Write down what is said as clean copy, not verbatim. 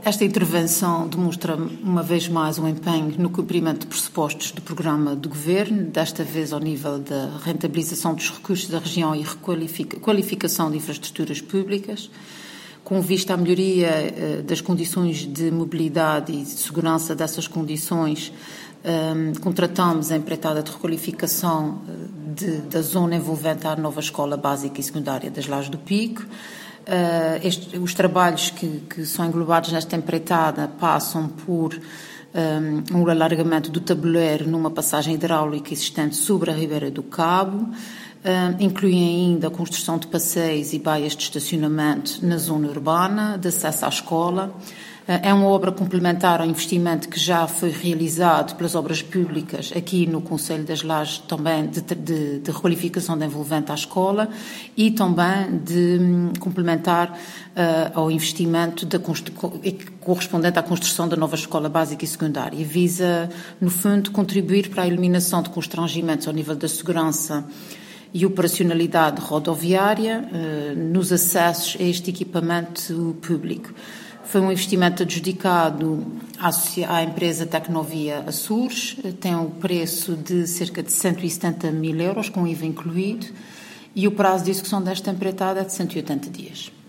Esta intervenção demonstra, uma vez mais, um empenho no cumprimento de pressupostos do programa do Governo, desta vez ao nível da rentabilização dos recursos da região e qualificação de infraestruturas públicas, com vista à melhoria das condições de mobilidade e de segurança dessas condições. Contratamos a empreitada de requalificação da zona envolvente à nova escola básica e secundária das Lajes do Pico. Os trabalhos que são englobados nesta empreitada passam por um alargamento do tabuleiro numa passagem hidráulica existente sobre a Ribeira do Cabo, incluem ainda a construção de passeios e baias de estacionamento na zona urbana, de acesso à escola. É uma obra complementar ao investimento que já foi realizado pelas obras públicas aqui no Concelho das Lajes, também de requalificação da envolvente à escola, e também de complementar ao investimento correspondente à construção da nova escola básica e secundária. Visa, no fundo, contribuir para a eliminação de constrangimentos ao nível da segurança e operacionalidade rodoviária nos acessos a este equipamento público. Foi um investimento adjudicado à empresa Tecnovia Açores, tem um preço de cerca de 170 mil euros, com IVA incluído, e o prazo de execução desta empreitada é de 180 dias.